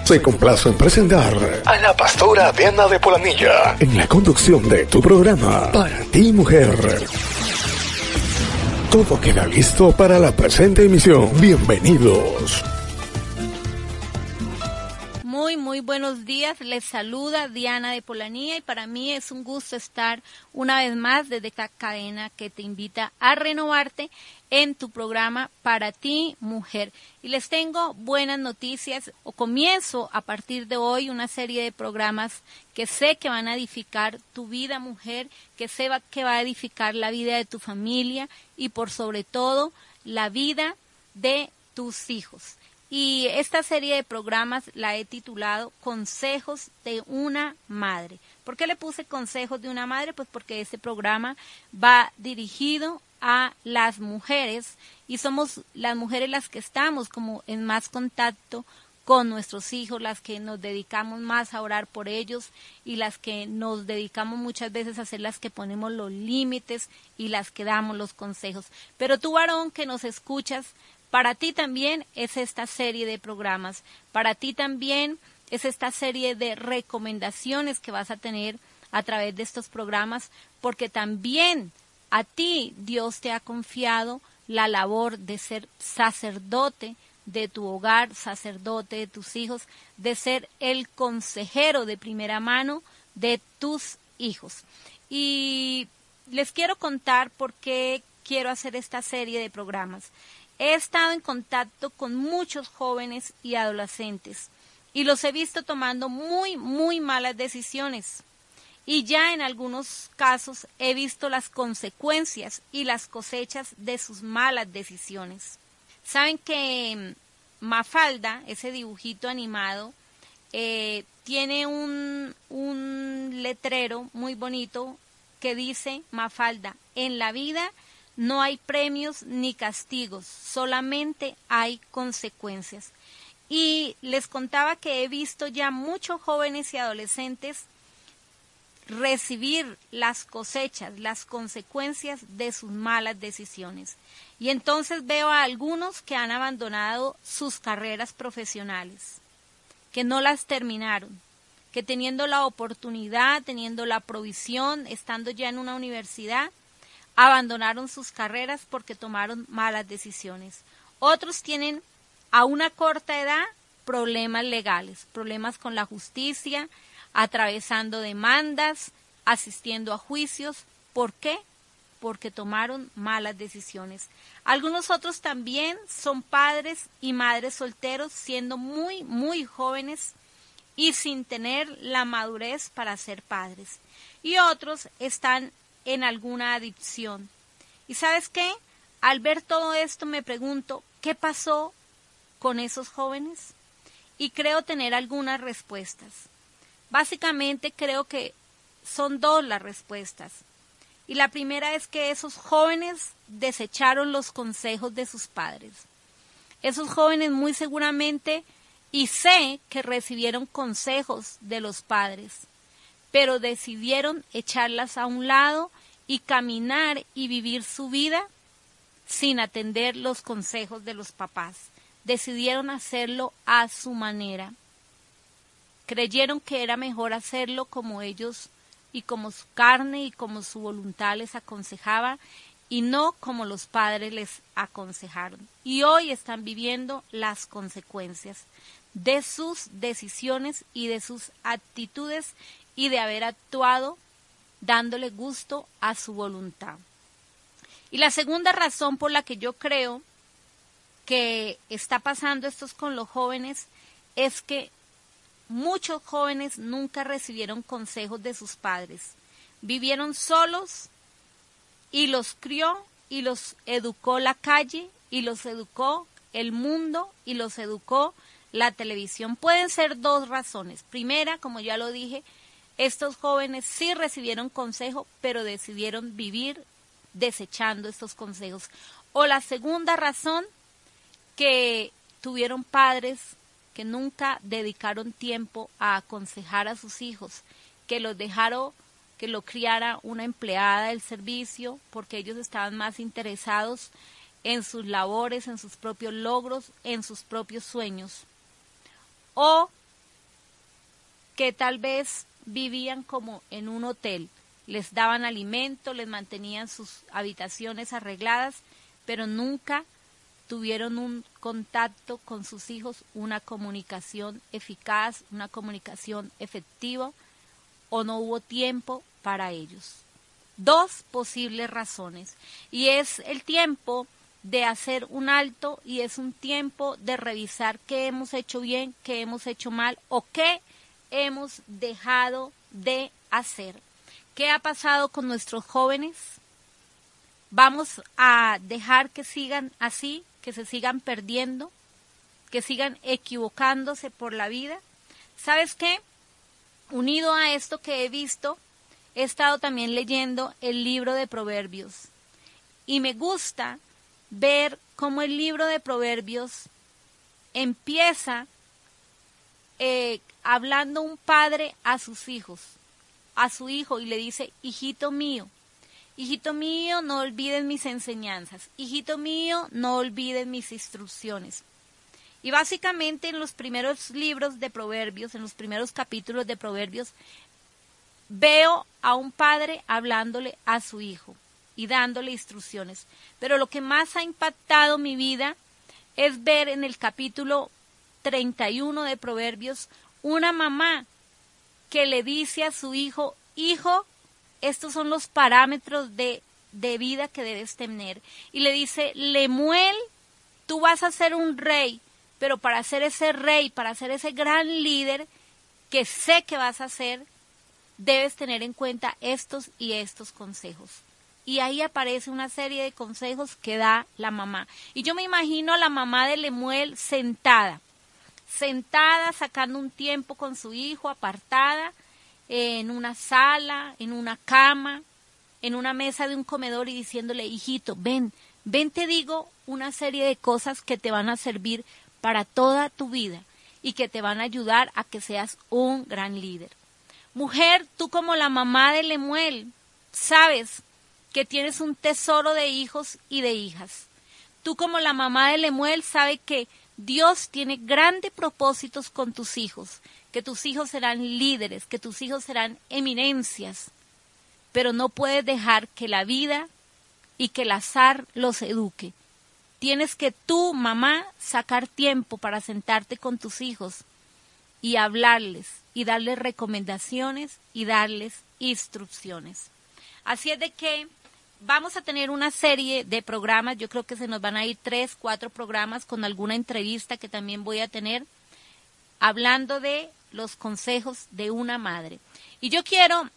se complace en presentar a la pastora Diana de Polanilla en la conducción de tu programa Para Ti Mujer. Todo queda listo para la presente emisión. Bienvenidos. Muy buenos días, les saluda Diana de Polanilla y para mí es un gusto estar una vez más desde esta cadena que te invita a renovarte en tu programa Para Ti Mujer. Y les tengo buenas noticias, comienzo a partir de hoy una serie de programas que sé que van a edificar tu vida mujer, que va a edificar la vida de tu familia y por sobre todo la vida de tus hijos. Y esta serie de programas la he titulado Consejos de una Madre. ¿Por qué le puse Consejos de una Madre? Pues porque este programa va dirigido a las mujeres y somos las mujeres las que estamos como en más contacto con nuestros hijos, las que nos dedicamos más a orar por ellos y las que nos dedicamos muchas veces a ser las que ponemos los límites y las que damos los consejos. Pero tú, varón, que nos escuchas, para ti también es esta serie de programas, para ti también es esta serie de recomendaciones que vas a tener a través de estos programas, porque también a ti Dios te ha confiado la labor de ser sacerdote de tu hogar, sacerdote de tus hijos, de ser el consejero de primera mano de tus hijos. Y les quiero contar por qué quiero hacer esta serie de programas. He estado en contacto con muchos jóvenes y adolescentes y los he visto tomando muy malas decisiones. Y ya en algunos casos he visto las consecuencias y las cosechas de sus malas decisiones. Saben que Mafalda, ese dibujito animado, tiene un letrero muy bonito que dice: Mafalda, en la vida no hay premios ni castigos, solamente hay consecuencias. Y les contaba que he visto ya muchos jóvenes y adolescentes recibir las cosechas, las consecuencias de sus malas decisiones. Y entonces veo a algunos que han abandonado sus carreras profesionales, que no las terminaron, que teniendo la oportunidad, teniendo la provisión, estando ya en una universidad, abandonaron sus carreras porque tomaron malas decisiones. Otros tienen a una corta edad problemas legales, problemas con la justicia, atravesando demandas, asistiendo a juicios. ¿Por qué? Porque tomaron malas decisiones. Algunos otros también son padres y madres solteros, siendo muy jóvenes y sin tener la madurez para ser padres. Y otros están en alguna adicción. ¿Y sabes qué? Al ver todo esto me pregunto, ¿qué pasó con esos jóvenes? Y creo tener algunas respuestas. Básicamente creo que son dos las respuestas. Y la primera es que esos jóvenes desecharon los consejos de sus padres. Esos jóvenes muy seguramente, y sé que recibieron consejos de los padres, pero decidieron echarlas a un lado y caminar y vivir su vida sin atender los consejos de los papás. Decidieron hacerlo a su manera. Creyeron que era mejor hacerlo como ellos y como su carne y como su voluntad les aconsejaba y no como los padres les aconsejaron. Y hoy están viviendo las consecuencias de sus decisiones y de sus actitudes y de haber actuado dándole gusto a su voluntad. Y la segunda razón por la que yo creo que está pasando esto con los jóvenes es que muchos jóvenes nunca recibieron consejos de sus padres. Vivieron solos y los crió y los educó la calle y los educó el mundo y los educó la televisión. Pueden ser dos razones. Primera, como ya lo dije, estos jóvenes sí recibieron consejo, pero decidieron vivir desechando estos consejos. O la segunda razón, que tuvieron padres que nunca dedicaron tiempo a aconsejar a sus hijos, que los dejaron que lo criara una empleada del servicio, porque ellos estaban más interesados en sus labores, en sus propios logros, en sus propios sueños. O que tal vez vivían como en un hotel. Les daban alimento, les mantenían sus habitaciones arregladas, pero nunca tuvieron un contacto con sus hijos, una comunicación eficaz, una comunicación efectiva, o no hubo tiempo para ellos. 2 posibles razones, y es el tiempo de hacer un alto y es un tiempo de revisar qué hemos hecho bien, qué hemos hecho mal o qué hemos dejado de hacer. ¿Qué ha pasado con nuestros jóvenes? ¿Vamos a dejar que sigan así, que se sigan perdiendo, que sigan equivocándose por la vida? ¿Sabes qué? Unido a esto que he visto, he estado también leyendo el libro de Proverbios. Y me gusta ver cómo el libro de Proverbios empieza hablando un padre a sus hijos, a su hijo, y le dice: hijito mío, no olvides mis enseñanzas, hijito mío, no olvides mis instrucciones. Y básicamente en los primeros libros de Proverbios, en los primeros capítulos de Proverbios, veo a un padre hablándole a su hijo y dándole instrucciones. Pero lo que más ha impactado mi vida es ver en el capítulo 31 de Proverbios una mamá que le dice a su hijo: hijo, estos son los parámetros de vida que debes tener. Y le dice: Lemuel, tú vas a ser un rey, pero para ser ese rey, para ser ese gran líder que sé que vas a ser, debes tener en cuenta estos y estos consejos. Y ahí aparece una serie de consejos que da la mamá. Y yo me imagino a la mamá de Lemuel sentada, sacando un tiempo con su hijo, apartada, en una sala, en una cama, en una mesa de un comedor, y diciéndole: hijito, ven, te digo una serie de cosas que te van a servir para toda tu vida y que te van a ayudar a que seas un gran líder. Mujer, tú como la mamá de Lemuel, sabes que tienes un tesoro de hijos y de hijas. Tú como la mamá de Lemuel sabes que Dios tiene grandes propósitos con tus hijos, que tus hijos serán líderes, que tus hijos serán eminencias, pero no puedes dejar que la vida y que el azar los eduque. Tienes que tú, mamá, sacar tiempo para sentarte con tus hijos y hablarles y darles recomendaciones y darles instrucciones. Así es de que vamos a tener una serie de programas. Yo creo que se nos van a ir 3, 4 programas con alguna entrevista que también voy a tener, hablando de los consejos de una madre. Y yo quiero,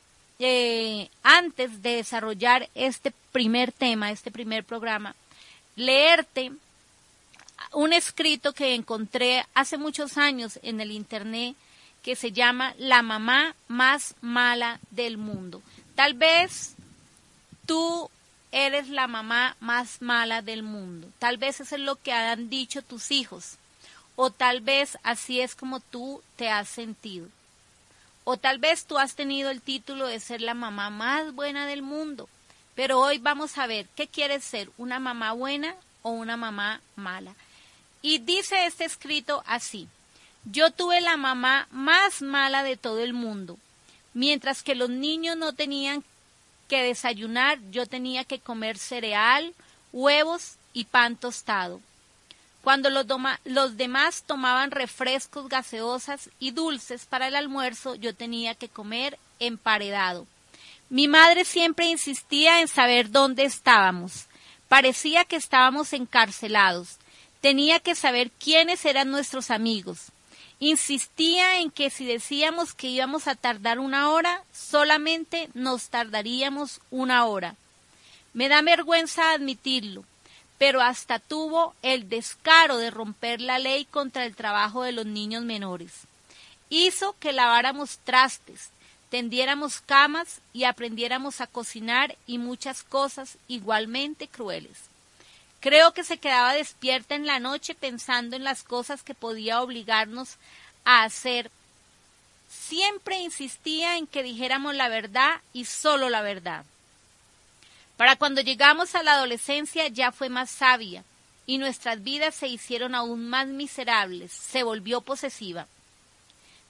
antes de desarrollar este primer tema, este primer programa, leerte un escrito que encontré hace muchos años en el internet, que se llama La mamá más mala del mundo. Tal vez tú eres la mamá más mala del mundo. Tal vez eso es lo que han dicho tus hijos. O tal vez así es como tú te has sentido. O tal vez tú has tenido el título de ser la mamá más buena del mundo. Pero hoy vamos a ver qué quieres ser, una mamá buena o una mamá mala. Y dice este escrito así: yo tuve la mamá más mala de todo el mundo. Mientras que los niños no tenían que desayunar, yo tenía que comer cereal, huevos y pan tostado. Cuando los demás tomaban refrescos, gaseosas y dulces para el almuerzo, yo tenía que comer emparedado. Mi madre siempre insistía en saber dónde estábamos. Parecía que estábamos encarcelados. Tenía que saber quiénes eran nuestros amigos. Insistía en que si decíamos que íbamos a tardar 1 hora, solamente nos tardaríamos 1 hora. Me da vergüenza admitirlo, pero hasta tuvo el descaro de romper la ley contra el trabajo de los niños menores. Hizo que laváramos trastes, tendiéramos camas y aprendiéramos a cocinar y muchas cosas igualmente crueles. Creo que se quedaba despierta en la noche pensando en las cosas que podía obligarnos a hacer. Siempre insistía en que dijéramos la verdad y solo la verdad. Para cuando llegamos a la adolescencia ya fue más sabia y nuestras vidas se hicieron aún más miserables. Se volvió posesiva.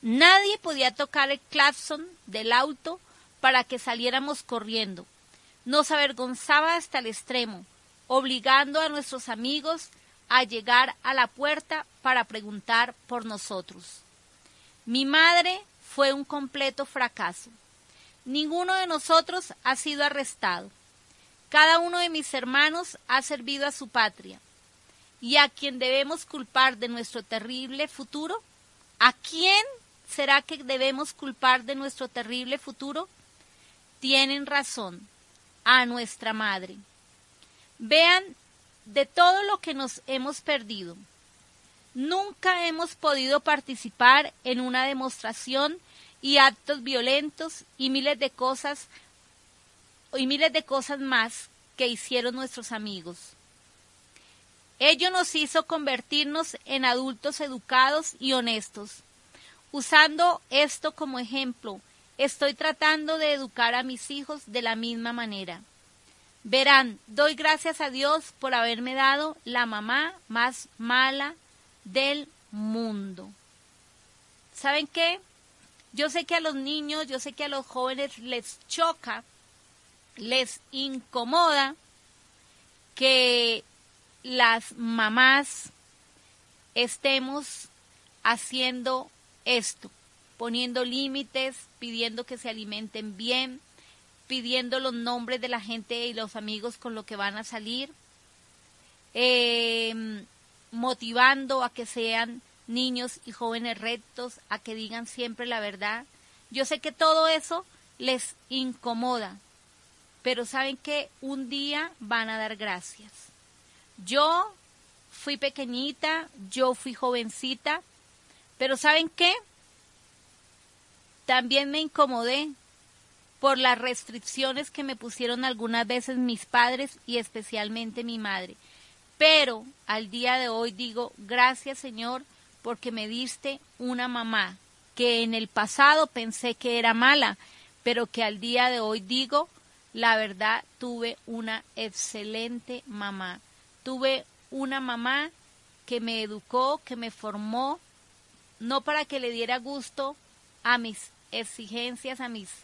Nadie podía tocar el claxon del auto para que saliéramos corriendo. Nos avergonzaba hasta el extremo, obligando a nuestros amigos a llegar a la puerta para preguntar por nosotros. Mi madre fue un completo fracaso. Ninguno de nosotros ha sido arrestado. Cada uno de mis hermanos ha servido a su patria. ¿Y a quién debemos culpar de nuestro terrible futuro? ¿A quién será que debemos culpar de nuestro terrible futuro? Tienen razón, a nuestra madre. Vean de todo lo que nos hemos perdido. Nunca hemos podido participar en una demostración y actos violentos y miles de cosas más que hicieron nuestros amigos. Ello nos hizo convertirnos en adultos educados y honestos. Usando esto como ejemplo, estoy tratando de educar a mis hijos de la misma manera. Verán, doy gracias a Dios por haberme dado la mamá más mala del mundo. ¿Saben qué? Yo sé que a los niños, yo sé que a los jóvenes les choca, les incomoda que las mamás estemos haciendo esto, poniendo límites, pidiendo que se alimenten bien, pidiendo los nombres de la gente y los amigos con los que van a salir, motivando a que sean niños y jóvenes rectos, a que digan siempre la verdad. Yo sé que todo eso les incomoda, pero saben que un día van a dar gracias. Yo fui pequeñita, yo fui jovencita, pero ¿saben qué? También me incomodé por las restricciones que me pusieron algunas veces mis padres y especialmente mi madre. Pero al día de hoy digo, gracias Señor, porque me diste una mamá que en el pasado pensé que era mala, pero que al día de hoy digo, la verdad, tuve una excelente mamá. Tuve una mamá que me educó, que me formó, no para que le diera gusto a mis exigencias, a mis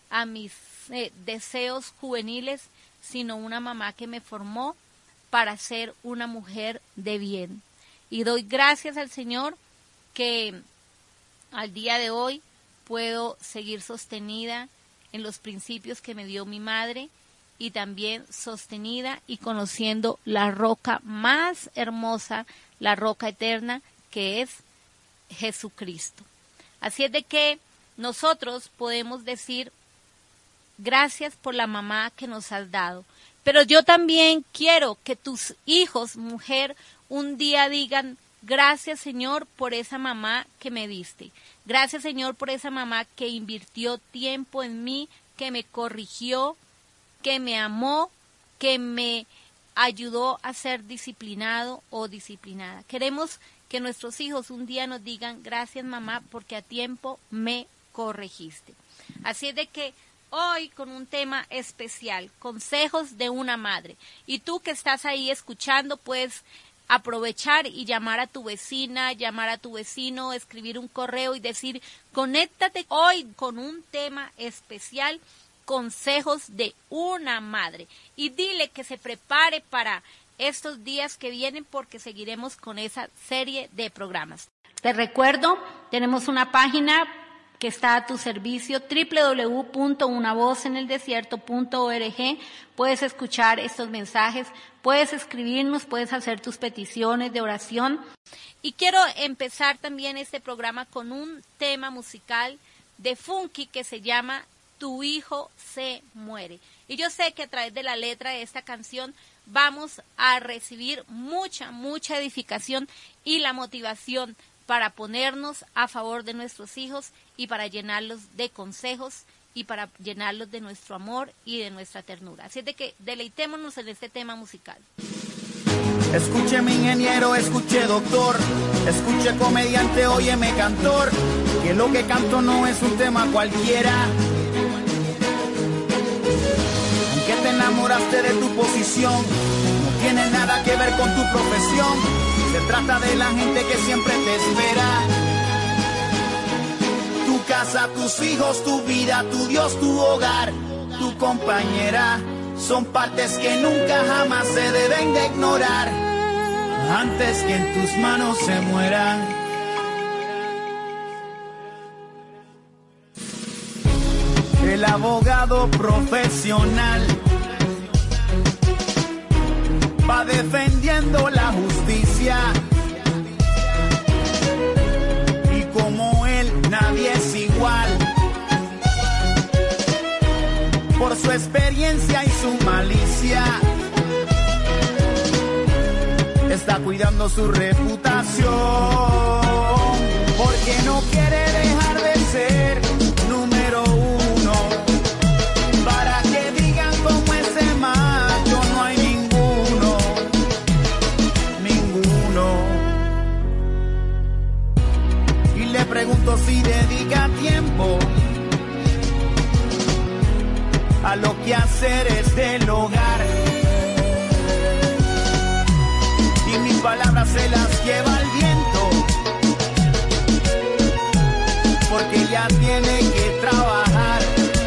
deseos juveniles, sino una mamá que me formó para ser una mujer de bien. Y doy gracias al Señor que al día de hoy puedo seguir sostenida en los principios que me dio mi madre y también sostenida y conociendo la roca más hermosa, la roca eterna, que es Jesucristo. Así es de que nosotros podemos decir gracias por la mamá que nos has dado. Pero yo también quiero que tus hijos, mujer, un día digan gracias Señor por esa mamá que me diste. Gracias Señor por esa mamá que invirtió tiempo en mí, que me corrigió, que me amó, que me ayudó a ser disciplinado o disciplinada. Queremos que nuestros hijos un día nos digan gracias mamá porque a tiempo me corregiste. Así es de que hoy con un tema especial, consejos de una madre. Y tú que estás ahí escuchando puedes aprovechar y llamar a tu vecina, llamar a tu vecino, escribir un correo y decir, conéctate hoy con un tema especial, consejos de una madre. Y dile que se prepare para estos días que vienen porque seguiremos con esa serie de programas. Te recuerdo, tenemos una página que está a tu servicio, www.unavozeneldesierto.org. Puedes escuchar estos mensajes, puedes escribirnos, puedes hacer tus peticiones de oración. Y quiero empezar también este programa con un tema musical de Funky que se llama Tu hijo se muere. Y yo sé que a través de la letra de esta canción vamos a recibir mucha edificación y la motivación para ponernos a favor de nuestros hijos y para llenarlos de consejos y para llenarlos de nuestro amor y de nuestra ternura. Así es de que deleitémonos en este tema musical. Escuche mi ingeniero, escuche doctor, escuche comediante, óyeme cantor, que lo que canto no es un tema cualquiera. Aunque te enamoraste de tu posición, no tiene nada que ver con tu profesión. Se trata de la gente que siempre te espera. casa, tus hijos, tu vida, tu Dios, tu hogar, tu compañera, son partes que nunca jamás se deben de ignorar, antes que en tus manos se mueran. El abogado profesional va defendiendo la justicia, y como él nadie es igual, por su experiencia y su malicia, está cuidando su reputación, porque no quiere dejar de ser número uno, para que digan como ese macho no hay ninguno, ninguno. Y le pregunto si dedica tiempo a lo que hacer es del hogar, y mis palabras se las lleva el viento, porque ella tiene que trabajar,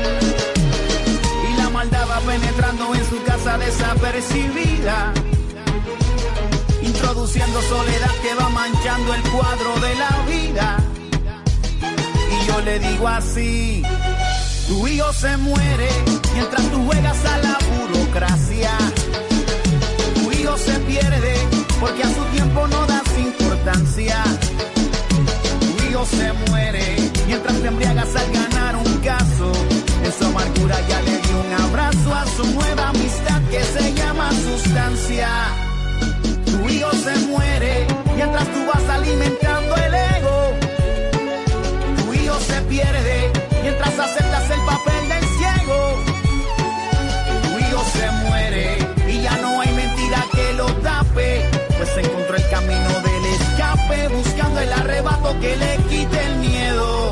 y la maldad va penetrando en su casa desapercibida, introduciendo soledad que va manchando el cuadro de la vida. Y yo le digo así: tu hijo se muere mientras tú juegas a la burocracia. Tu hijo se pierde porque a su tiempo no das importancia. Tu hijo se muere mientras te embriagas al ganar un caso. En su amargura ya le dio un abrazo a su nueva amistad que se llama sustancia. Tu hijo se muere mientras tú vas alimentando el ego. Tu hijo se pierde mientras aceptas el papel del ciego. Tu hijo se muere y ya no hay mentira que lo tape, pues encontró el camino del escape, buscando el arrebato que le quite el miedo.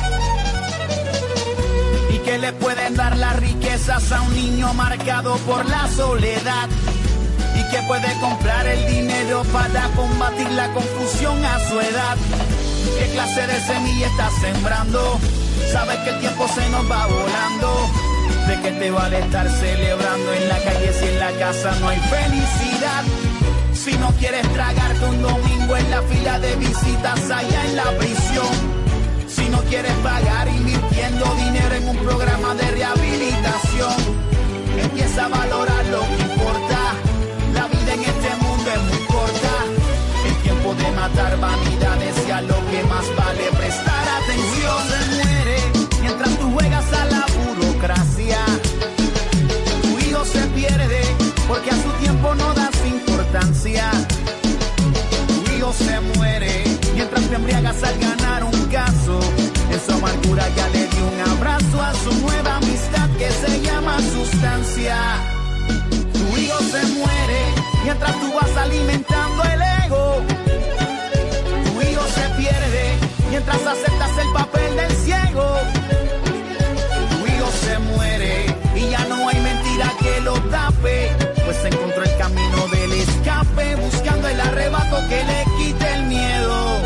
¿Y qué le pueden dar las riquezas a un niño marcado por la soledad? ¿Y qué puede comprar el dinero para combatir la confusión a su edad? ¿Qué clase de semilla estás sembrando? Sabes que el tiempo se nos va volando. ¿De qué te vale estar celebrando en la calle si en la casa no hay felicidad? Si no quieres tragarte un domingo en la fila de visitas allá en la prisión, si no quieres pagar invirtiendo dinero en un programa de rehabilitación, empieza a valorar lo que importa. La vida en este mundo es muy corta. El tiempo de matar vanidades y a lo que más vale prestar atención. Se muere mientras tú juegas a la burocracia. Tu hijo se pierde porque a su tiempo no das importancia. Tu hijo se muere mientras te embriagas al ganar un caso. En su amargura ya le dio un abrazo a su nueva amistad que se llama sustancia. Tu hijo se muere mientras tú vas alimentando el ego. Tu hijo se pierde mientras aceptas el papel del ciego. Tu hijo se muere y ya no hay mentira que lo tape, pues encontró el camino del escape, buscando el arrebato que le quite el miedo.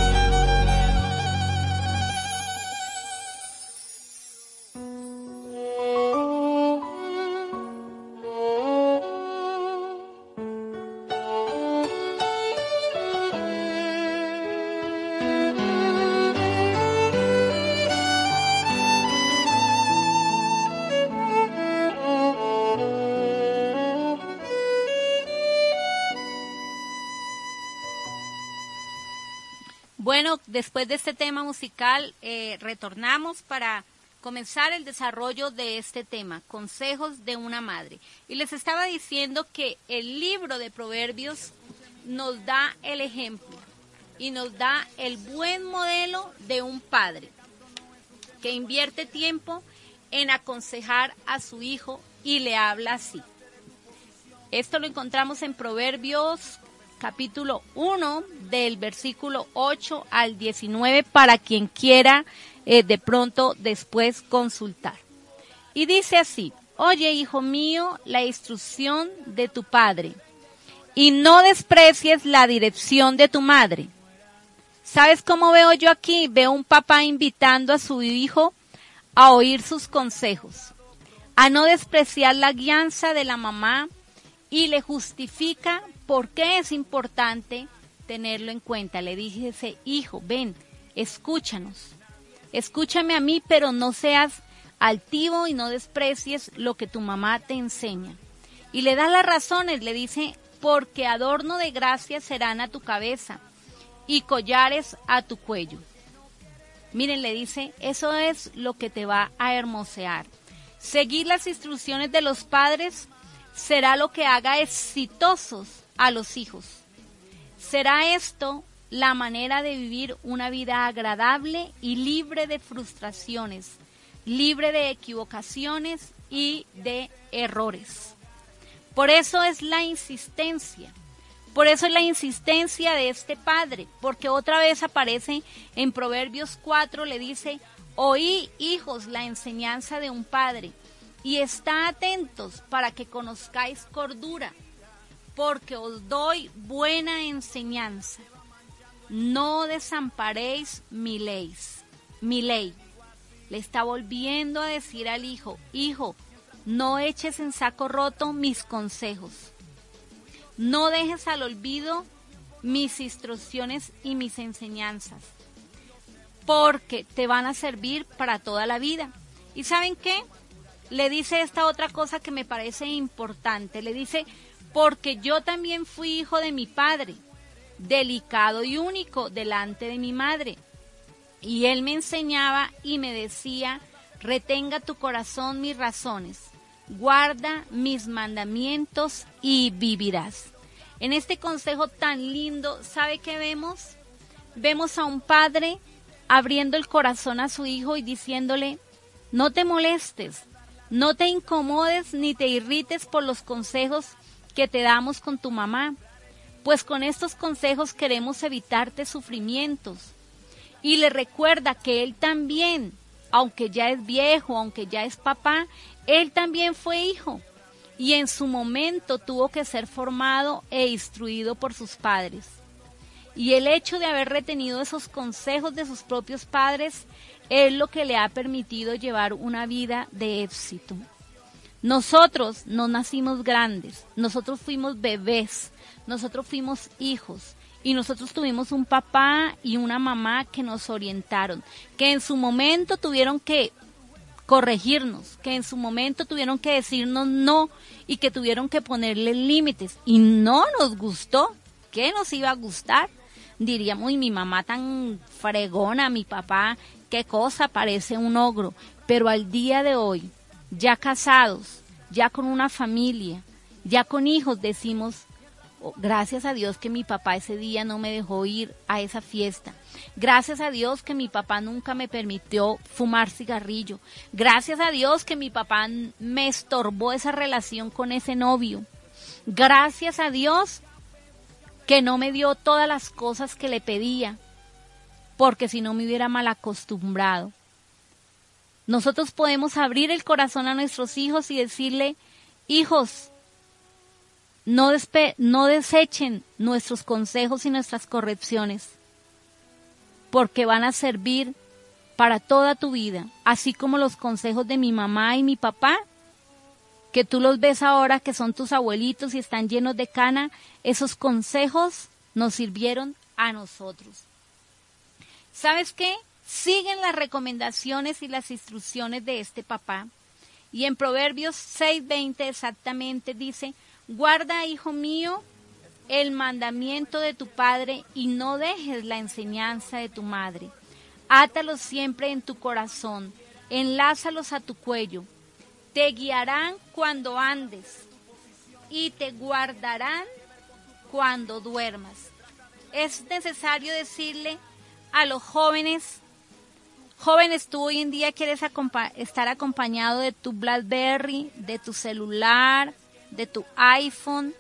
Bueno, después de este tema musical, retornamos para comenzar el desarrollo de este tema, consejos de una madre. Y les estaba diciendo que el libro de Proverbios nos da el ejemplo y nos da el buen modelo de un padre que invierte tiempo en aconsejar a su hijo y le habla así. Esto lo encontramos en Proverbios capítulo 1 del versículo 8 al 19 para quien quiera de pronto después consultar. Y dice así: oye, hijo mío, la instrucción de tu padre, y no desprecies la dirección de tu madre. ¿Sabes cómo veo yo aquí? Veo un papá invitando a su hijo a oír sus consejos, a no despreciar la guianza de la mamá, y le justifica por qué es importante tenerlo en cuenta. Le dice: hijo, ven, escúchanos, escúchame a mí, pero no seas altivo y no desprecies lo que tu mamá te enseña. Y le da las razones, le dice: porque adorno de gracia serán a tu cabeza y collares a tu cuello. Miren, le dice, eso es lo que te va a hermosear. Seguir las instrucciones de los padres será lo que haga exitosos a los hijos. Será esto la manera de vivir una vida agradable y libre de frustraciones, libre de equivocaciones y de errores. Por eso es la insistencia. Por eso es la insistencia de este padre, porque otra vez aparece en Proverbios 4, le dice: oí, hijos, la enseñanza de un padre, y está atentos para que conozcáis cordura, porque os doy buena enseñanza. No desamparéis mi ley. Le está volviendo a decir al hijo: hijo, no eches en saco roto mis consejos. No dejes al olvido mis instrucciones y mis enseñanzas, porque te van a servir para toda la vida. ¿Y saben qué? Le dice esta otra cosa que me parece importante. Le dice: porque yo también fui hijo de mi padre, delicado y único delante de mi madre. Y él me enseñaba y me decía: retenga tu corazón mis razones, guarda mis mandamientos y vivirás. En este consejo tan lindo, ¿sabe qué vemos? Vemos a un padre abriendo el corazón a su hijo y diciéndole: no te molestes, no te incomodes ni te irrites por los consejos que te damos con tu mamá, pues con estos consejos queremos evitarte sufrimientos. Y le recuerda que él también, aunque ya es viejo, aunque ya es papá, él también fue hijo, y en su momento tuvo que ser formado e instruido por sus padres. Y el hecho de haber retenido esos consejos de sus propios padres es lo que le ha permitido llevar una vida de éxito. Nosotros no nacimos grandes, nosotros fuimos bebés, nosotros fuimos hijos, y nosotros tuvimos un papá y una mamá que nos orientaron, que en su momento tuvieron que corregirnos, que en su momento tuvieron que decirnos no y que tuvieron que ponerle límites, y no nos gustó. ¿Qué nos iba a gustar? Diríamos: y mi mamá tan fregona, mi papá, qué cosa, parece un ogro. Pero al día de hoy, ya casados, ya con una familia, ya con hijos, decimos: oh, gracias a Dios que mi papá ese día no me dejó ir a esa fiesta. Gracias a Dios que mi papá nunca me permitió fumar cigarrillo. Gracias a Dios que mi papá me estorbó esa relación con ese novio. Gracias a Dios que no me dio todas las cosas que le pedía, porque si no me hubiera mal acostumbrado. Nosotros podemos abrir el corazón a nuestros hijos y decirle: hijos, no desechen nuestros consejos y nuestras correcciones, porque van a servir para toda tu vida, así como los consejos de mi mamá y mi papá, que tú los ves ahora que son tus abuelitos y están llenos de cana. Esos consejos nos sirvieron a nosotros. ¿Sabes qué? Siguen las recomendaciones y las instrucciones de este papá. Y en Proverbios 6:20 exactamente dice: guarda, hijo mío, el mandamiento de tu padre y no dejes la enseñanza de tu madre. Átalos siempre en tu corazón, enlázalos a tu cuello. Te guiarán cuando andes y te guardarán cuando duermas. Es necesario decirle a los jóvenes: jóvenes, tú hoy en día quieres estar acompañado de tu BlackBerry, de tu celular, de tu iPhone,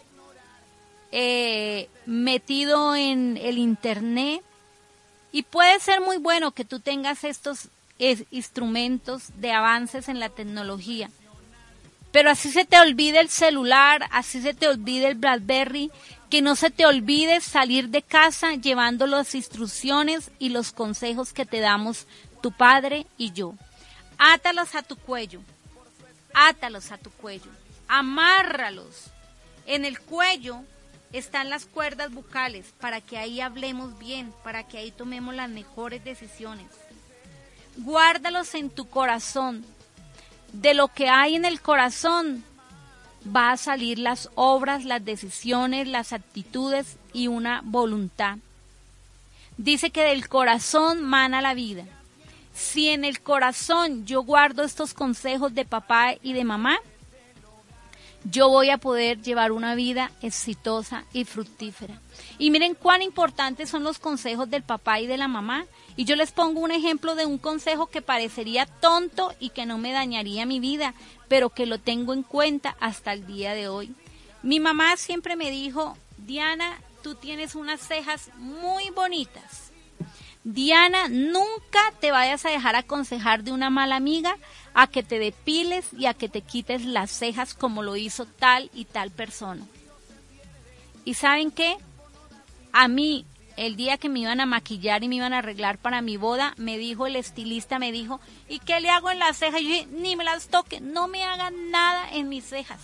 metido en el internet, y puede ser muy bueno que tú tengas estos instrumentos de avances en la tecnología, pero así se te olvida el celular, así se te olvida el BlackBerry, Que no se te olvide salir de casa llevando las instrucciones y los consejos que te damos tu padre y yo. Átalos a tu cuello, amárralos. En el cuello están las cuerdas bucales para que ahí hablemos bien, para que ahí tomemos las mejores decisiones. Guárdalos en tu corazón. De lo que hay en el corazón va a salir las obras, las decisiones, las actitudes y una voluntad. Dice que del corazón mana la vida. Si en el corazón yo guardo estos consejos de papá y de mamá, yo voy a poder llevar una vida exitosa y fructífera. Y miren cuán importantes son los consejos del papá y de la mamá. Y yo les pongo un ejemplo de un consejo que parecería tonto y que no me dañaría mi vida, pero que lo tengo en cuenta hasta el día de hoy. Mi mamá siempre me dijo: Diana, tú tienes unas cejas muy bonitas. Diana, nunca te vayas a dejar aconsejar de una mala amiga a que te depiles y a que te quites las cejas como lo hizo tal y tal persona. ¿Y saben qué? A mí, el día que me iban a maquillar y me iban a arreglar para mi boda, me dijo el estilista, me dijo: ¿y qué le hago en las cejas? Y yo dije: ni me las toque, no me hagan nada en mis cejas.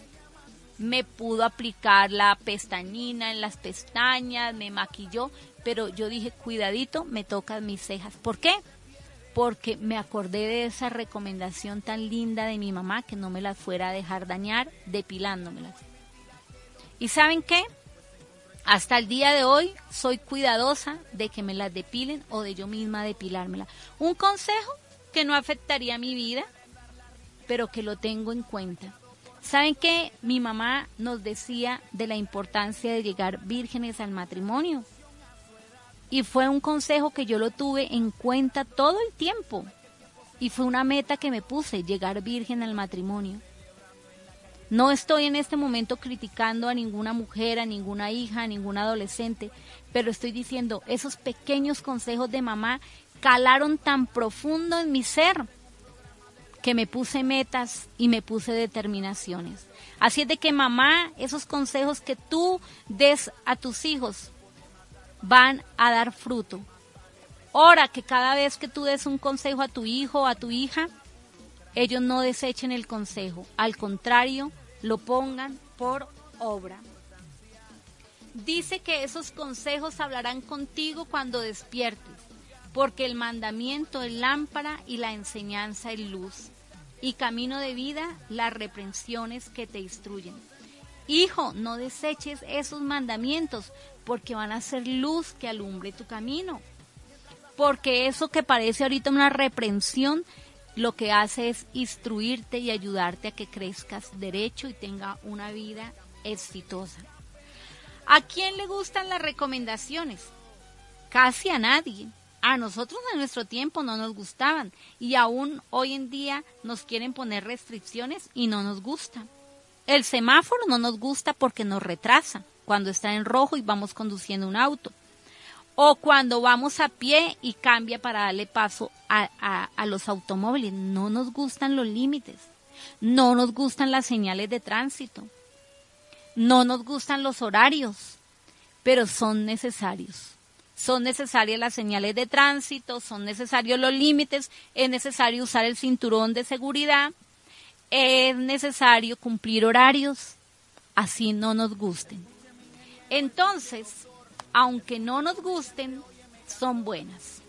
Me pudo aplicar la pestañina en las pestañas, me maquilló, pero yo dije: cuidadito, me tocan mis cejas. ¿Por qué? Porque me acordé de esa recomendación tan linda de mi mamá, que no me las fuera a dejar dañar depilándomelas. ¿Y saben qué? Hasta el día de hoy soy cuidadosa de que me las depilen o de yo misma depilármela. Un consejo que no afectaría mi vida, pero que lo tengo en cuenta. ¿Saben qué? Mi mamá nos decía de la importancia de llegar vírgenes al matrimonio. Y fue un consejo que yo lo tuve en cuenta todo el tiempo. Y fue una meta que me puse, llegar virgen al matrimonio. No estoy en este momento criticando a ninguna mujer, a ninguna hija, a ningún adolescente, pero estoy diciendo, esos pequeños consejos de mamá calaron tan profundo en mi ser que me puse metas y me puse determinaciones. Así es de que, mamá, esos consejos que tú des a tus hijos van a dar fruto. Ora que cada vez que tú des un consejo a tu hijo o a tu hija, ellos no desechen el consejo, al contrario, lo pongan por obra. Dice que esos consejos hablarán contigo cuando despiertes, porque el mandamiento es lámpara y la enseñanza es luz, y camino de vida las reprensiones que te instruyen. Hijo, no deseches esos mandamientos, porque van a ser luz que alumbre tu camino. Porque eso que parece ahorita una reprensión, lo que hace es instruirte y ayudarte a que crezcas derecho y tenga una vida exitosa. ¿A quién le gustan las recomendaciones? Casi a nadie. A nosotros en nuestro tiempo no nos gustaban y aún hoy en día nos quieren poner restricciones y no nos gusta. El semáforo no nos gusta porque nos retrasa cuando está en rojo y vamos conduciendo un auto. O cuando vamos a pie y cambia para darle paso a los automóviles. No nos gustan los límites, no nos gustan las señales de tránsito, no nos gustan los horarios, pero son necesarios. Son necesarias las señales de tránsito, son necesarios los límites, es necesario usar el cinturón de seguridad, es necesario cumplir horarios, así no nos gusten. Entonces, aunque no nos gusten, son buenas.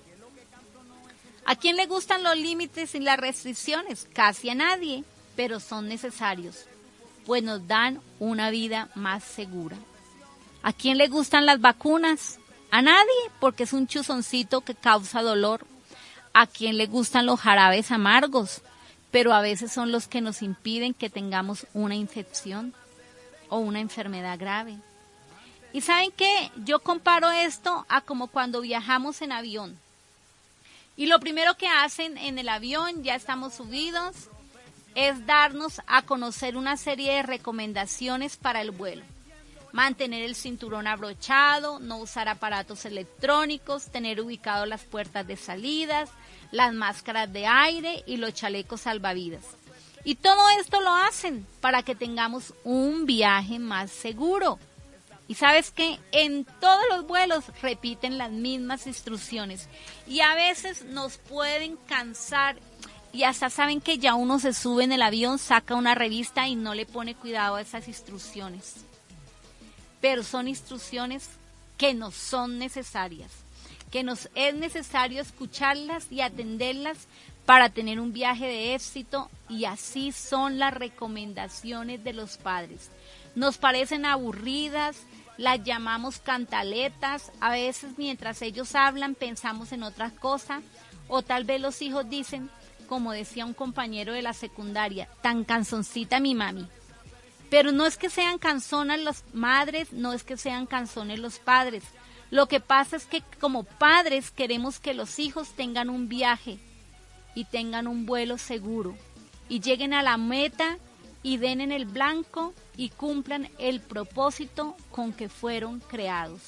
¿A quién le gustan los límites y las restricciones? Casi a nadie, pero son necesarios, pues nos dan una vida más segura. ¿A quién le gustan las vacunas? A nadie, porque es un chuzoncito que causa dolor. ¿A quién le gustan los jarabes amargos? Pero a veces son los que nos impiden que tengamos una infección o una enfermedad grave. ¿Y saben qué? Yo comparo esto a como cuando viajamos en avión. Y lo primero que hacen en el avión, ya estamos subidos, es darnos a conocer una serie de recomendaciones para el vuelo. Mantener el cinturón abrochado, no usar aparatos electrónicos, tener ubicados las puertas de salidas, las máscaras de aire y los chalecos salvavidas. Y todo esto lo hacen para que tengamos un viaje más seguro. Y sabes que en todos los vuelos repiten las mismas instrucciones. Y a veces nos pueden cansar. Y hasta saben que ya uno se sube en el avión, saca una revista y no le pone cuidado a esas instrucciones. Pero son instrucciones que nos son necesarias. Que nos es necesario escucharlas y atenderlas para tener un viaje de éxito. Y así son las recomendaciones de los padres. Nos parecen aburridas, las llamamos cantaletas, a veces mientras ellos hablan pensamos en otra cosa, o tal vez los hijos dicen, como decía un compañero de la secundaria, tan canzoncita mi mami. Pero no es que sean canzonas las madres, no es que sean canzones los padres. Lo que pasa es que como padres queremos que los hijos tengan un viaje y tengan un vuelo seguro y lleguen a la meta y den en el blanco y cumplan el propósito con que fueron creados.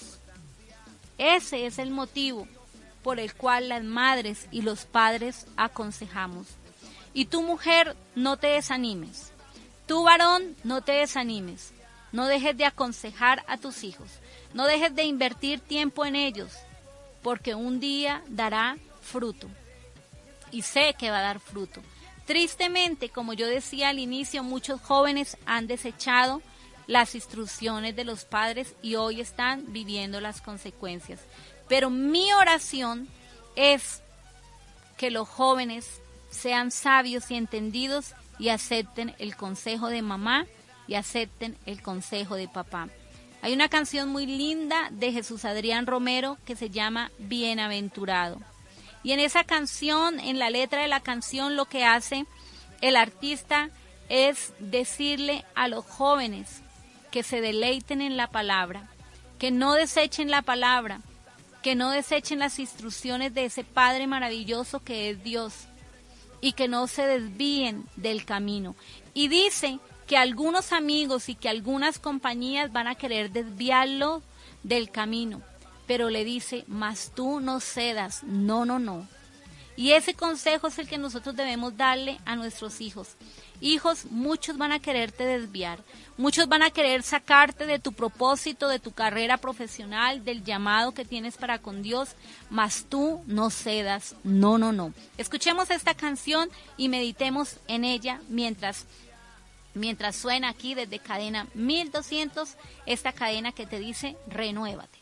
Ese es el motivo por el cual las madres y los padres aconsejamos. Y tú, mujer, no te desanimes. Tú, varón, no te desanimes. No dejes de aconsejar a tus hijos. No dejes de invertir tiempo en ellos, porque un día dará fruto. Y sé que va a dar fruto. Tristemente, como yo decía al inicio, muchos jóvenes han desechado las instrucciones de los padres y hoy están viviendo las consecuencias. Pero mi oración es que los jóvenes sean sabios y entendidos y acepten el consejo de mamá y acepten el consejo de papá. Hay una canción muy linda de Jesús Adrián Romero que se llama Bienaventurado. Y en esa canción, en la letra de la canción, lo que hace el artista es decirle a los jóvenes que se deleiten en la palabra, que no desechen la palabra, que no desechen las instrucciones de ese Padre maravilloso que es Dios y que no se desvíen del camino. Y dice que algunos amigos y que algunas compañías van a querer desviarlo del camino. Pero le dice, mas tú no cedas, no. Y ese consejo es el que nosotros debemos darle a nuestros hijos. Hijos, muchos van a quererte desviar, muchos van a querer sacarte de tu propósito, de tu carrera profesional, del llamado que tienes para con Dios, mas tú no cedas, no. Escuchemos esta canción y meditemos en ella mientras suena aquí desde Cadena 1200, esta cadena que te dice, renuévate.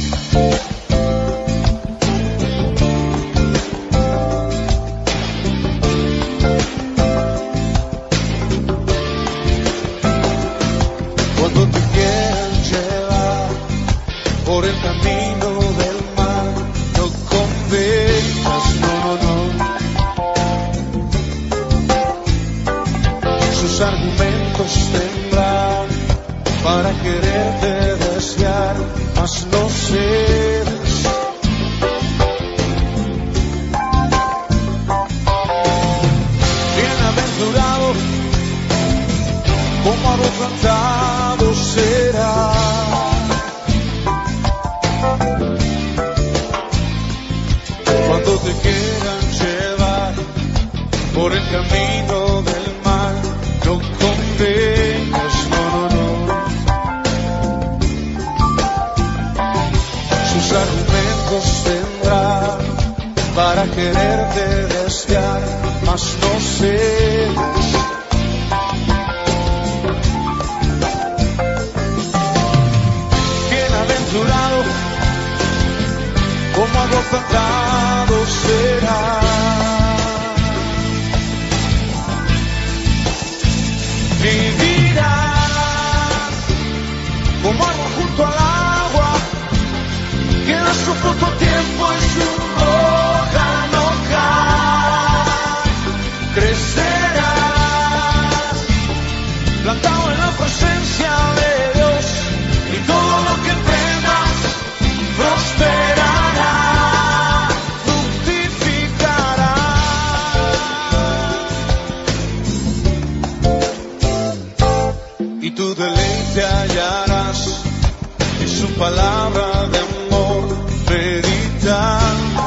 Cuando te quieran llevar por el camino del mal, no conventas, no. Sus argumentos tendrán para quererte desviar, mas no cedas. Bienaventurado, como árbol plantado será. Cuando te quieran llevar por el camino del mal, no convengas, no. Sus argumentos tendrán para quererte desviar, mas no cedas. Bienaventurado, como árbol plantado será. Vivirá como árbol junto al agua, que da su fruto a tiempo y su hoja no cae. Crecerás plantado en la presencia de Dios, y todo lo que emprendas prosperará, fructificará. Y tu deleite hallarás en su palabra de amor, meditando.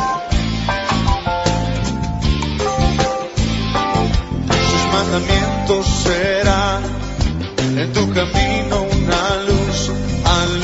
Sus mandamientos serán en tu camino una luz a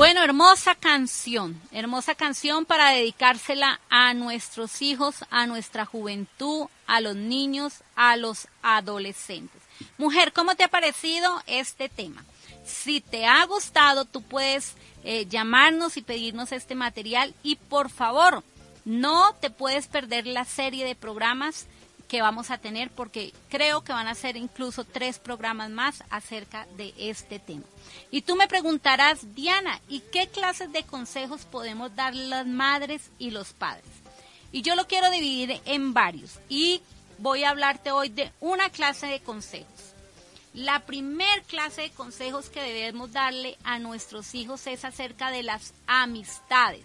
Bueno, hermosa canción para dedicársela a nuestros hijos, a nuestra juventud, a los niños, a los adolescentes. Mujer, ¿cómo te ha parecido este tema? Si te ha gustado, tú puedes llamarnos y pedirnos este material y por favor, no te puedes perder la serie de programas que vamos a tener porque creo que van a ser incluso 3 programas más acerca de este tema. Y tú me preguntarás, Diana, ¿y qué clases de consejos podemos dar las madres y los padres? Y yo lo quiero dividir en varios y voy a hablarte hoy de una clase de consejos. La primer clase de consejos que debemos darle a nuestros hijos es acerca de las amistades.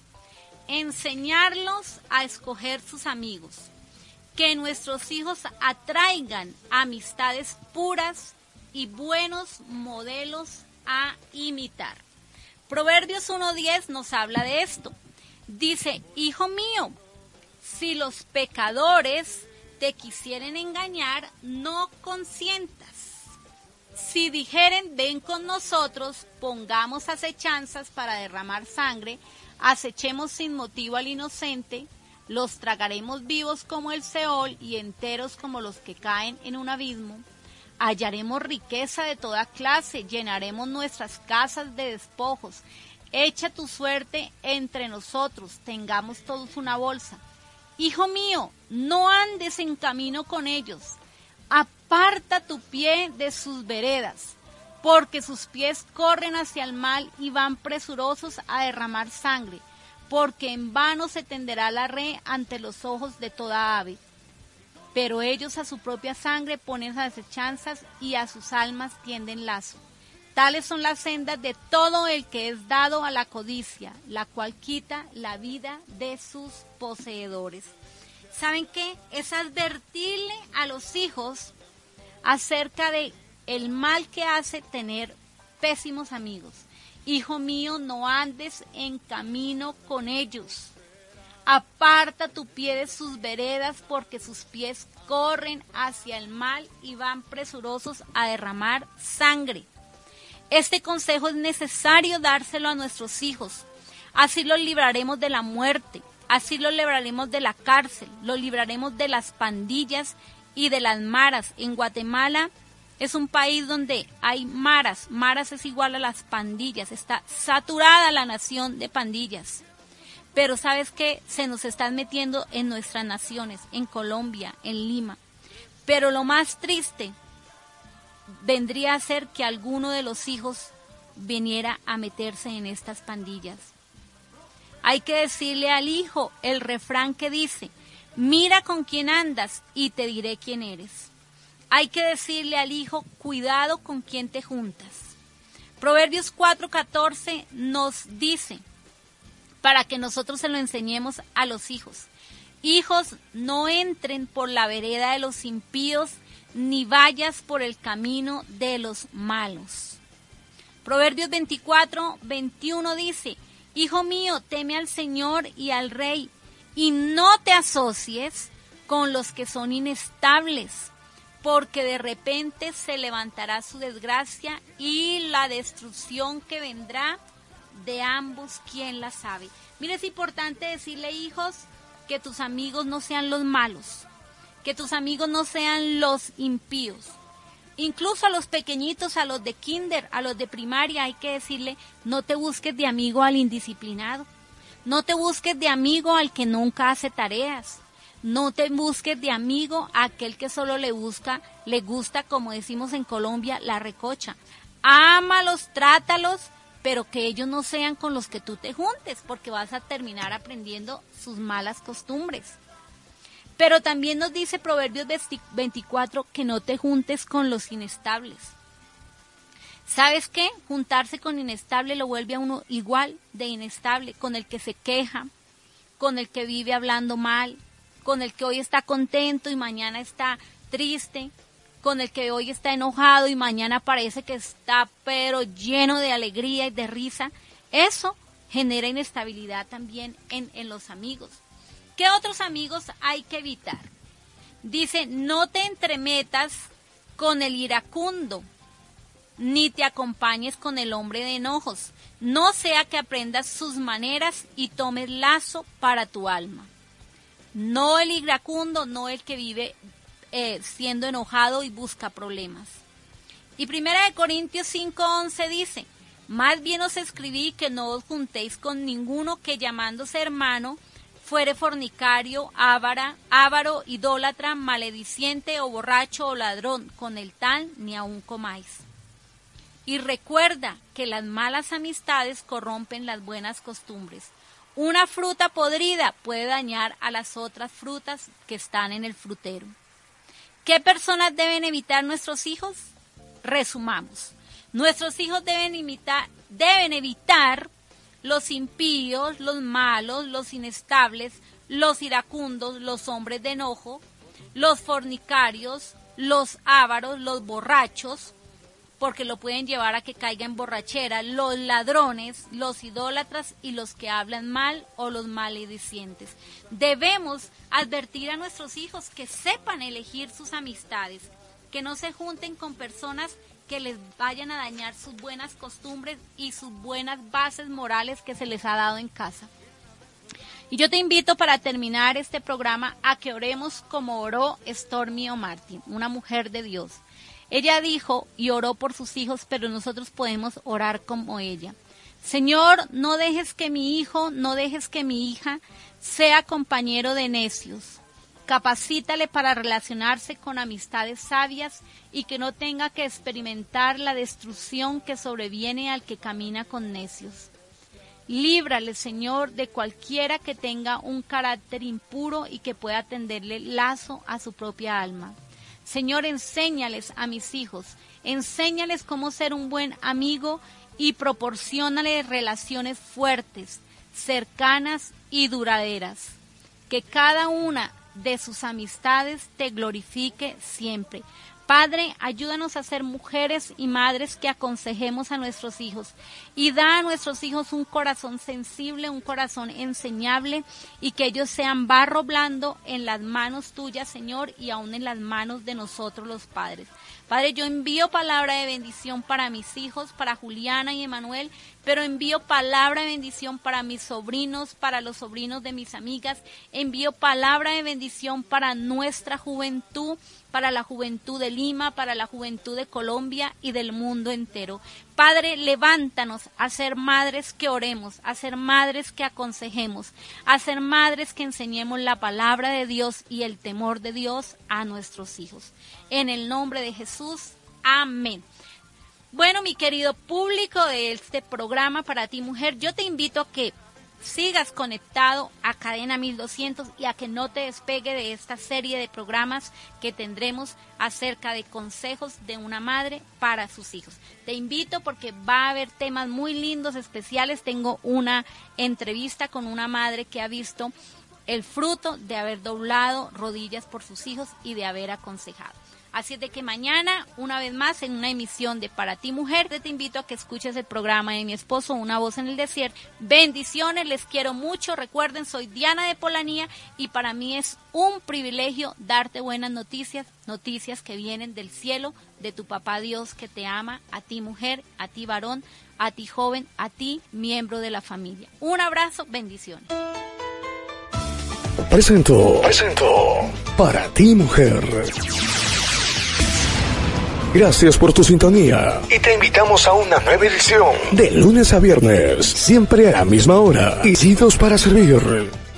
Enseñarlos a escoger sus amigos. Que nuestros hijos atraigan amistades puras y buenos modelos a imitar. Proverbios 1:10 nos habla de esto. Dice, hijo mío, si los pecadores te quisieren engañar, no consientas. Si dijeren, ven con nosotros, pongamos acechanzas para derramar sangre, acechemos sin motivo al inocente, los tragaremos vivos como el Seol y enteros como los que caen en un abismo. Hallaremos riqueza de toda clase, llenaremos nuestras casas de despojos. Echa tu suerte entre nosotros, tengamos todos una bolsa. Hijo mío, no andes en camino con ellos. Aparta tu pie de sus veredas, porque sus pies corren hacia el mal y van presurosos a derramar sangre. Porque en vano se tenderá la red ante los ojos de toda ave. Pero ellos a su propia sangre ponen asechanzas y a sus almas tienden lazo. Tales son las sendas de todo el que es dado a la codicia, la cual quita la vida de sus poseedores. ¿Saben qué? Es advertirle a los hijos acerca de el mal que hace tener pésimos amigos. Hijo mío, no andes en camino con ellos. Aparta tu pie de sus veredas, porque sus pies corren hacia el mal y van presurosos a derramar sangre. Este consejo es necesario dárselo a nuestros hijos. Así los libraremos de la muerte, así los libraremos de la cárcel, los libraremos de las pandillas y de las maras. En Guatemala es un país donde hay maras. Maras es igual a las pandillas. Está saturada la nación de pandillas. Pero ¿sabes qué? Se nos están metiendo en nuestras naciones, en Colombia, en Lima. Pero lo más triste vendría a ser que alguno de los hijos viniera a meterse en estas pandillas. Hay que decirle al hijo el refrán que dice, mira con quién andas y te diré quién eres. Hay que decirle al hijo, cuidado con quién te juntas. Proverbios 4:14 nos dice, para que nosotros se lo enseñemos a los hijos. Hijos, no entren por la vereda de los impíos, ni vayas por el camino de los malos. Proverbios 24:21 dice, hijo mío, teme al Señor y al Rey, y no te asocies con los que son inestables, porque de repente se levantará su desgracia y la destrucción que vendrá de ambos, ¿quién la sabe? Mira, es importante decirle, hijos, que tus amigos no sean los malos, que tus amigos no sean los impíos. Incluso a los pequeñitos, a los de kinder, a los de primaria, hay que decirle, no te busques de amigo al indisciplinado, no te busques de amigo al que nunca hace tareas, no te busques de amigo a aquel que solo le gusta, como decimos en Colombia, la recocha. Ámalos, trátalos, pero que ellos no sean con los que tú te juntes, porque vas a terminar aprendiendo sus malas costumbres. Pero también nos dice Proverbios 24 que no te juntes con los inestables. ¿Sabes qué? Juntarse con inestable lo vuelve a uno igual de inestable, con el que se queja, con el que vive hablando mal, con el que hoy está contento y mañana está triste, con el que hoy está enojado y mañana parece que está pero lleno de alegría y de risa. Eso genera inestabilidad también en los amigos. ¿Qué otros amigos hay que evitar? Dice, no te entremetas con el iracundo, ni te acompañes con el hombre de enojos, no sea que aprendas sus maneras y tomes lazo para tu alma. No el iracundo, no el que vive siendo enojado y busca problemas. Y 1 Corintios 5:11 dice: más bien os escribí que no os juntéis con ninguno que llamándose hermano fuere fornicario, avaro, idólatra, malediciente o borracho o ladrón, con el tal ni aun comáis. Y recuerda que las malas amistades corrompen las buenas costumbres. Una fruta podrida puede dañar a las otras frutas que están en el frutero. ¿Qué personas deben evitar nuestros hijos? Resumamos. Nuestros hijos deben evitar los impíos, los malos, los inestables, los iracundos, los hombres de enojo, los fornicarios, los ávaros, los borrachos, porque lo pueden llevar a que caiga en borrachera, los ladrones, los idólatras y los que hablan mal o los maledicientes. Debemos advertir a nuestros hijos que sepan elegir sus amistades, que no se junten con personas que les vayan a dañar sus buenas costumbres y sus buenas bases morales que se les ha dado en casa. Y yo te invito para terminar este programa a que oremos como oró Stormy O'Martin, una mujer de Dios. Ella dijo y oró por sus hijos, pero nosotros podemos orar como ella. Señor, no dejes que mi hijo, no dejes que mi hija sea compañero de necios. Capacítale para relacionarse con amistades sabias y que no tenga que experimentar la destrucción que sobreviene al que camina con necios. Líbrale, Señor, de cualquiera que tenga un carácter impuro y que pueda tenderle lazo a su propia alma. Señor, enséñales a mis hijos, enséñales cómo ser un buen amigo y proporciónales relaciones fuertes, cercanas y duraderas. Que cada una de sus amistades te glorifique siempre. Padre, ayúdanos a ser mujeres y madres que aconsejemos a nuestros hijos y da a nuestros hijos un corazón sensible, un corazón enseñable y que ellos sean barro blando en las manos tuyas, Señor, y aún en las manos de nosotros los padres. Padre, yo envío palabra de bendición para mis hijos, para Juliana y Emanuel, pero envío palabra de bendición para mis sobrinos, para los sobrinos de mis amigas, envío palabra de bendición para nuestra juventud, para la juventud de Lima, para la juventud de Colombia y del mundo entero. Padre, levántanos a ser madres que oremos, a ser madres que aconsejemos, a ser madres que enseñemos la palabra de Dios y el temor de Dios a nuestros hijos. En el nombre de Jesús, amén. Bueno, mi querido público de este programa Para Ti Mujer, yo te invito a que sigas conectado a Cadena 1200 y a que no te despegue de esta serie de programas que tendremos acerca de consejos de una madre para sus hijos. Te invito porque va a haber temas muy lindos, especiales. Tengo una entrevista con una madre que ha visto el fruto de haber doblado rodillas por sus hijos y de haber aconsejado. Así es de que mañana, una vez más, en una emisión de Para Ti Mujer, te invito a que escuches el programa de mi esposo, Una Voz en el Desierto. Bendiciones, les quiero mucho. Recuerden, soy Diana de Polanía y para mí es un privilegio darte buenas noticias, noticias que vienen del cielo, de tu papá Dios que te ama, a ti mujer, a ti varón, a ti joven, a ti miembro de la familia. Un abrazo, bendiciones. Presento Para Ti Mujer. Gracias por tu sintonía y te invitamos a una nueva edición de lunes a viernes, siempre a la misma hora y listos para servir.